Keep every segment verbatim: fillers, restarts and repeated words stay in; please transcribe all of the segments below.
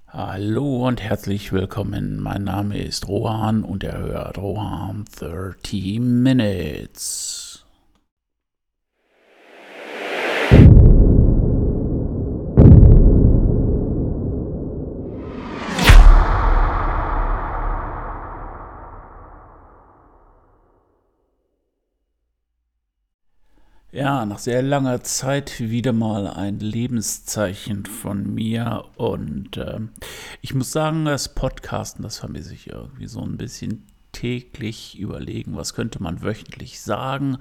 Hallo und herzlich willkommen. Mein Name ist Rohan und ihr hört Rohan dreißig Minutes. Ja, nach sehr langer Zeit wieder mal ein Lebenszeichen von mir und äh, ich muss sagen, das Podcasten, das vermisse ich irgendwie so ein bisschen täglich überlegen, was könnte man wöchentlich sagen.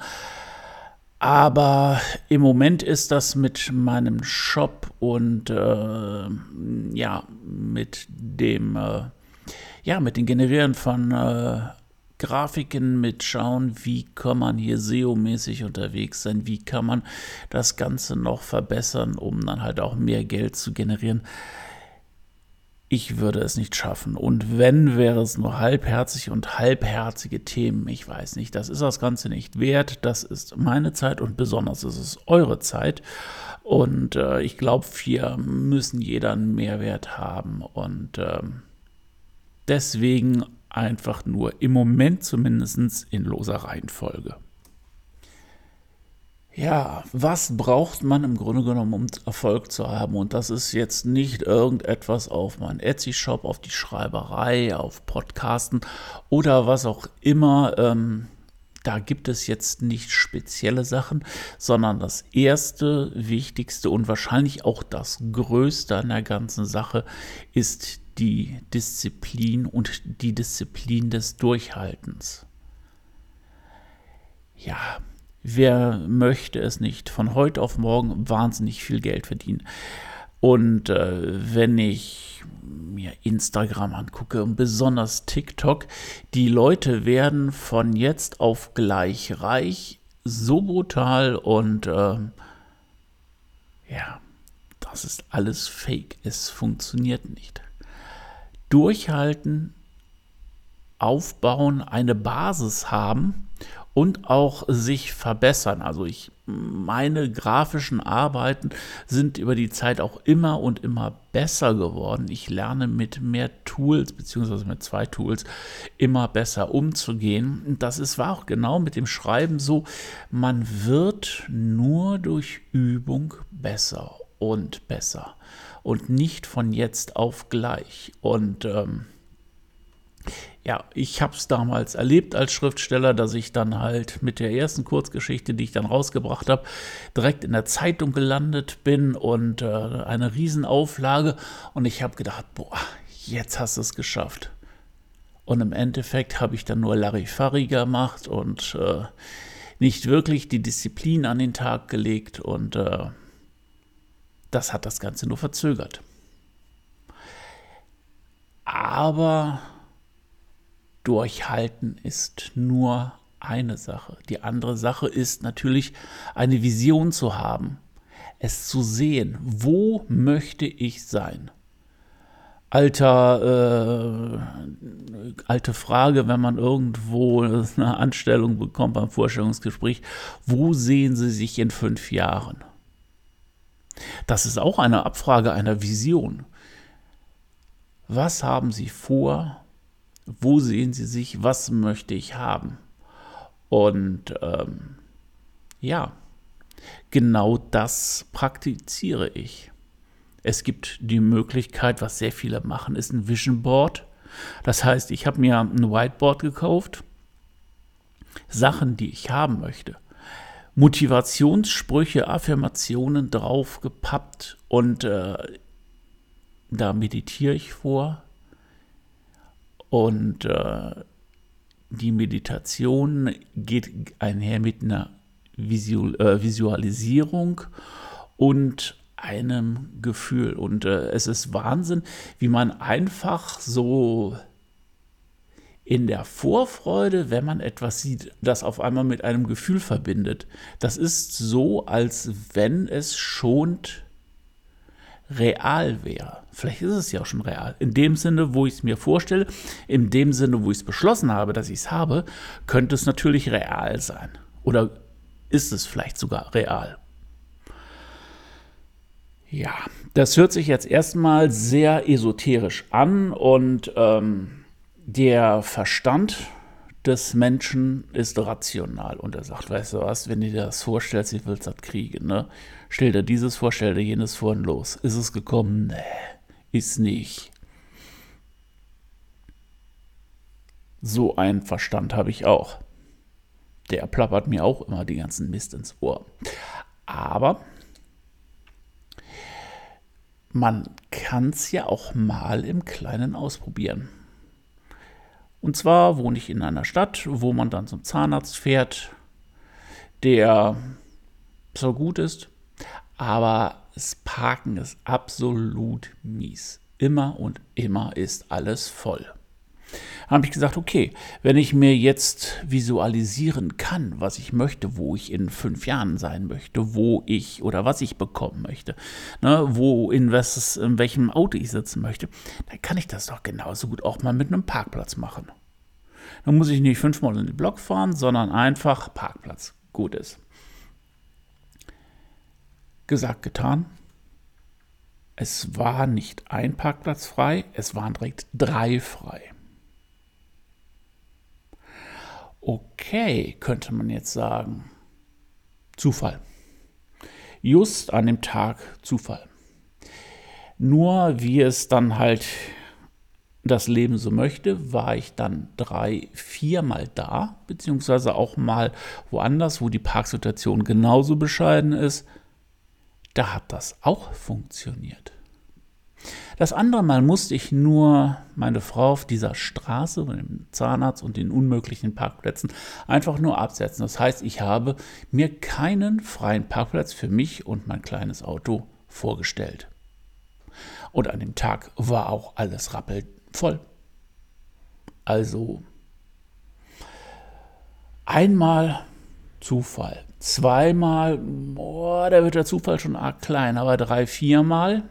Aber im Moment ist das mit meinem Shop und äh, ja, mit dem äh, ja, mit dem Generieren von äh, Grafiken, mit schauen, wie kann man hier S E O-mäßig unterwegs sein, wie kann man das Ganze noch verbessern, um dann halt auch mehr Geld zu generieren. Ich würde es nicht schaffen. Und wenn, wäre es nur halbherzig und halbherzige Themen. Ich weiß nicht, das ist das Ganze nicht wert. Das ist meine Zeit und besonders ist es eure Zeit. Und äh, ich glaube, wir müssen jeder einen Mehrwert haben. Und ähm, deswegen einfach nur im Moment zumindest in loser Reihenfolge. Ja, was braucht man im Grunde genommen, um Erfolg zu haben? Und das ist jetzt nicht irgendetwas auf meinen Etsy-Shop, auf die Schreiberei, auf Podcasten oder was auch immer. Ähm, da gibt es jetzt nicht spezielle Sachen, sondern das erste, wichtigste und wahrscheinlich auch das größte an der ganzen Sache ist die Disziplin und die Disziplin des Durchhaltens. Ja, wer möchte es nicht von heute auf morgen wahnsinnig viel Geld verdienen? Und äh, wenn ich mir Instagram angucke und besonders TikTok, die Leute werden von jetzt auf gleich reich, so brutal und äh, ja, das ist alles Fake. Es funktioniert nicht. Durchhalten, aufbauen, eine Basis haben und auch sich verbessern. Also ich, meine grafischen Arbeiten sind über die Zeit auch immer und immer besser geworden. Ich lerne mit mehr Tools, beziehungsweise mit zwei Tools, immer besser umzugehen. Und das ist, war auch genau mit dem Schreiben so, man wird nur durch Übung besser und besser und nicht von jetzt auf gleich. Und ähm, ja, ich habe es damals erlebt als Schriftsteller, dass ich dann halt mit der ersten Kurzgeschichte, die ich dann rausgebracht habe, direkt in der Zeitung gelandet bin und äh, eine Riesenauflage. Und ich habe gedacht, boah, jetzt hast du es geschafft. Und im Endeffekt habe ich dann nur Larifari gemacht und äh, nicht wirklich die Disziplin an den Tag gelegt. Und äh, das hat das Ganze nur verzögert. Aber Durchhalten ist nur eine Sache. Die andere Sache ist natürlich, eine Vision zu haben, es zu sehen. Wo möchte ich sein? Alter, äh, alte Frage, wenn man irgendwo eine Anstellung bekommt beim Vorstellungsgespräch. Wo sehen Sie sich in fünf Jahren? Das ist auch eine Abfrage einer Vision. Was haben Sie vor? Wo sehen Sie sich? Was möchte ich haben? Und ähm, ja, genau das praktiziere ich. Es gibt die Möglichkeit, was sehr viele machen, ist ein Vision Board. Das heißt, ich habe mir ein Whiteboard gekauft, Sachen, die ich haben möchte. Motivationssprüche, Affirmationen draufgepappt und äh, da meditiere ich vor. Und äh, die Meditation geht einher mit einer Visual, äh, Visualisierung und einem Gefühl. Und äh, es ist Wahnsinn, wie man einfach so in der Vorfreude, wenn man etwas sieht, das auf einmal mit einem Gefühl verbindet. Das ist so, als wenn es schont real wäre. Vielleicht ist es ja auch schon real. In dem Sinne, wo ich es mir vorstelle, in dem Sinne, wo ich es beschlossen habe, dass ich es habe, könnte es natürlich real sein. Oder ist es vielleicht sogar real? Ja, Das hört sich jetzt erstmal sehr esoterisch an und ähm, der Verstand des Menschen ist rational und er sagt, weißt du was, wenn du dir das vorstellst, ich will das kriegen, ne? Stell dir dieses vor, stell dir jenes vor und los. Ist es gekommen? Nee, ist nicht. So einen Verstand habe ich auch. Der plappert mir auch immer die ganzen Mist ins Ohr. Aber man kann es ja auch mal im Kleinen ausprobieren. Und zwar wohne ich in einer Stadt, wo man dann zum Zahnarzt fährt, der so gut ist, aber das Parken ist absolut mies. Immer und immer ist alles voll. Da habe ich gesagt, okay, wenn ich mir jetzt visualisieren kann, was ich möchte, wo ich in fünf Jahren sein möchte, wo ich oder was ich bekommen möchte, ne, wo in, was, in welchem Auto ich sitzen möchte, dann kann ich das doch genauso gut auch mal mit einem Parkplatz machen. Dann muss ich nicht fünfmal in den Block fahren, sondern einfach Parkplatz. Gut ist. Gesagt, getan. Es war nicht ein Parkplatz frei, es waren direkt drei frei. Okay, könnte man jetzt sagen. Zufall. Just an dem Tag Zufall. Nur wie es dann halt das Leben so möchte, war ich dann drei, viermal da, beziehungsweise auch mal woanders, wo die Parksituation genauso bescheiden ist. Da hat das auch funktioniert. Das andere Mal musste ich nur meine Frau auf dieser Straße mit dem Zahnarzt und den unmöglichen Parkplätzen einfach nur absetzen. Das heißt, ich habe mir keinen freien Parkplatz für mich und mein kleines Auto vorgestellt. Und an dem Tag war auch alles rappelvoll. Also einmal Zufall, zweimal, boah, da wird der Zufall schon arg klein, aber drei, viermal,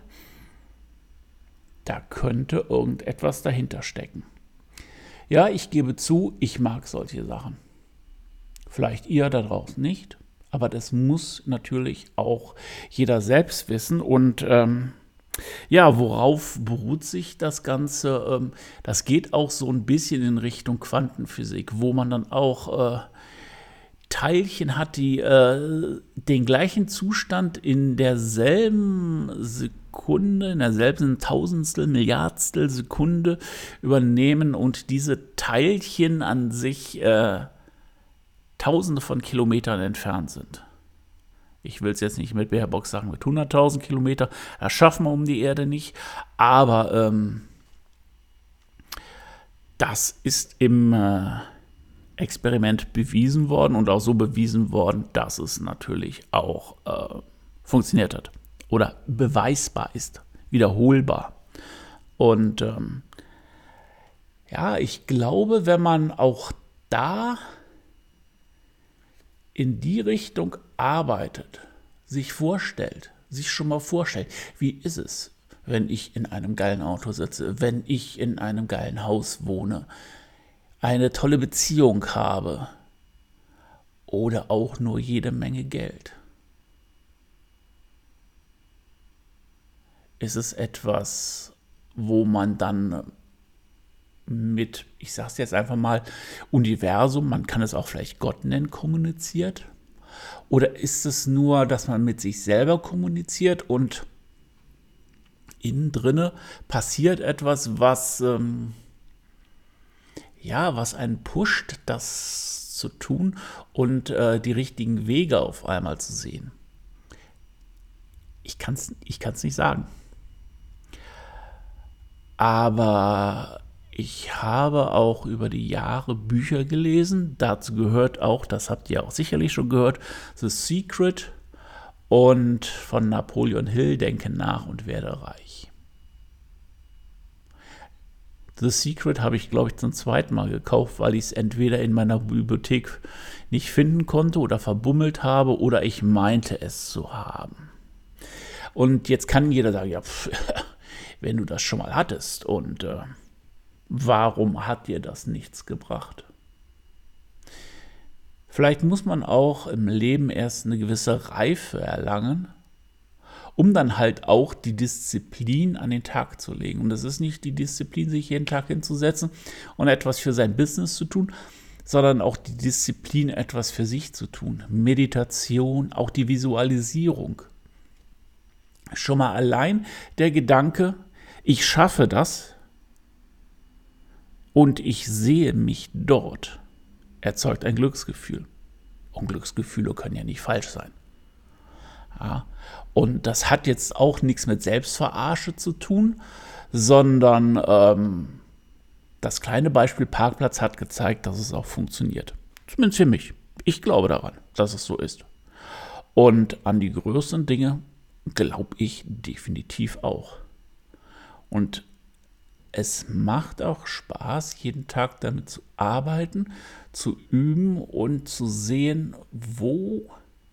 da könnte irgendetwas dahinter stecken. Ja, ich gebe zu, ich mag solche Sachen. Vielleicht ihr da draußen nicht, aber das muss natürlich auch jeder selbst wissen. Und ähm, ja, worauf beruht sich das Ganze? Ähm, das geht auch so ein bisschen in Richtung Quantenphysik, wo man dann auch äh, Teilchen hat, die äh, den gleichen Zustand in derselben Sekunde, in derselben Tausendstel, Milliardstel Sekunde übernehmen und diese Teilchen an sich äh, Tausende von Kilometern entfernt sind. Ich will es jetzt nicht mit Baerbock sagen, mit hunderttausend Kilometer, das schaffen wir um die Erde nicht, aber ähm, das ist im äh, Experiment bewiesen worden und auch so bewiesen worden, dass es natürlich auch äh, funktioniert hat oder beweisbar ist, wiederholbar. Und ähm, ja, ich glaube, wenn man auch da in die Richtung arbeitet, sich vorstellt, sich schon mal vorstellt, wie ist es, wenn ich in einem geilen Auto sitze, wenn ich in einem geilen Haus wohne, eine tolle Beziehung habe oder auch nur jede Menge Geld. Ist es etwas, wo man dann mit, ich sage es jetzt einfach mal, Universum, man kann es auch vielleicht Gott nennen, kommuniziert? Oder ist es nur, dass man mit sich selber kommuniziert und innen drinne passiert etwas, was ähm, ja, was einen pusht, das zu tun und äh, die richtigen Wege auf einmal zu sehen? Ich kann es ich kann's nicht sagen. Aber ich habe auch über die Jahre Bücher gelesen. Dazu gehört auch, das habt ihr auch sicherlich schon gehört, The Secret und von Napoleon Hill, Denke nach und werde reich. The Secret habe ich, glaube ich, zum zweiten Mal gekauft, weil ich es entweder in meiner Bibliothek nicht finden konnte oder verbummelt habe oder ich meinte es zu haben. Und jetzt kann jeder sagen, ja, pff, wenn du das schon mal hattest und äh, warum hat dir das nichts gebracht? Vielleicht muss man auch im Leben erst eine gewisse Reife erlangen, um dann halt auch die Disziplin an den Tag zu legen. Und das ist nicht die Disziplin, sich jeden Tag hinzusetzen und etwas für sein Business zu tun, sondern auch die Disziplin, etwas für sich zu tun. Meditation, auch die Visualisierung. Schon mal allein der Gedanke, ich schaffe das und ich sehe mich dort, erzeugt ein Glücksgefühl. Und Glücksgefühle können ja nicht falsch sein. Ja, und das hat jetzt auch nichts mit Selbstverarsche zu tun, sondern ähm, das kleine Beispiel Parkplatz hat gezeigt, dass es auch funktioniert. Zumindest für mich. Ich glaube daran, dass es so ist. Und an die größeren Dinge glaube ich definitiv auch. Und es macht auch Spaß, jeden Tag damit zu arbeiten, zu üben und zu sehen, wo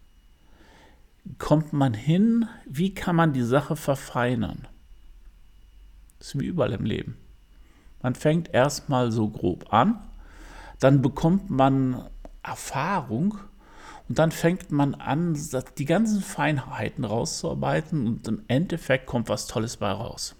kommt man hin, wie kann man die Sache verfeinern. Das ist wie überall im Leben. Man fängt erstmal so grob an, dann bekommt man Erfahrung und dann fängt man an, die ganzen Feinheiten rauszuarbeiten und im Endeffekt kommt was Tolles bei raus.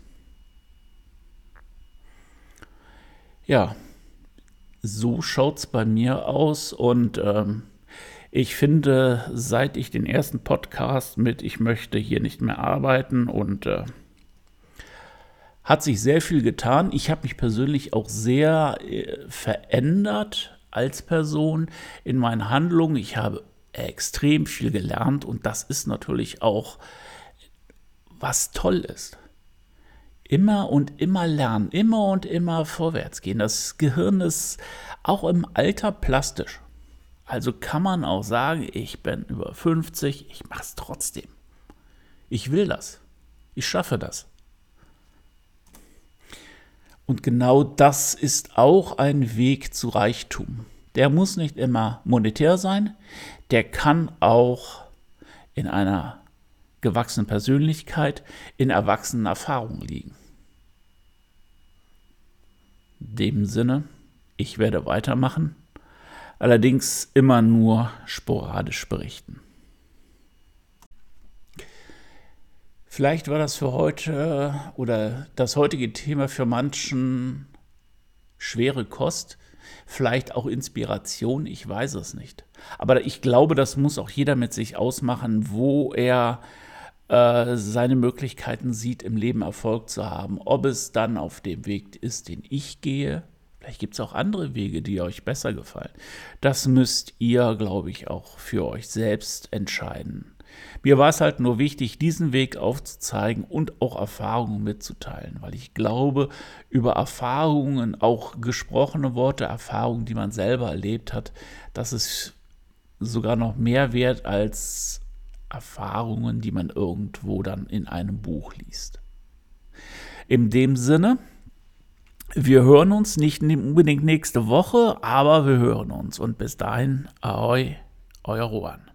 Ja, so schaut es bei mir aus und ähm, ich finde, seit ich den ersten Podcast mit Ich möchte hier nicht mehr arbeiten und äh, hat sich sehr viel getan. Ich habe mich persönlich auch sehr äh, verändert als Person in meinen Handlungen. Ich habe extrem viel gelernt und das ist natürlich auch, was toll ist. Immer und immer lernen, immer und immer vorwärts gehen. Das Gehirn ist auch im Alter plastisch. Also kann man auch sagen, ich bin über fünfzig, ich mache es trotzdem. Ich will das. Ich schaffe das. Und genau das ist auch ein Weg zu Reichtum. Der muss nicht immer monetär sein, der kann auch in einer gewachsenen Persönlichkeit, in erwachsenen Erfahrungen liegen. In dem Sinne, ich werde weitermachen, allerdings immer nur sporadisch berichten. Vielleicht war das für heute oder das heutige Thema für manchen schwere Kost, vielleicht auch Inspiration, ich weiß es nicht. Aber ich glaube, das muss auch jeder mit sich ausmachen, wo er äh, seine Möglichkeiten sieht, im Leben Erfolg zu haben. Ob es dann auf dem Weg ist, den ich gehe, vielleicht gibt es auch andere Wege, die euch besser gefallen. Das müsst ihr, glaube ich, auch für euch selbst entscheiden. Mir war es halt nur wichtig, diesen Weg aufzuzeigen und auch Erfahrungen mitzuteilen, weil ich glaube, über Erfahrungen, auch gesprochene Worte, Erfahrungen, die man selber erlebt hat, das ist sogar noch mehr wert als Erfahrungen, die man irgendwo dann in einem Buch liest. In dem Sinne, wir hören uns nicht unbedingt nächste Woche, aber wir hören uns und bis dahin, ahoi, euer Rohan.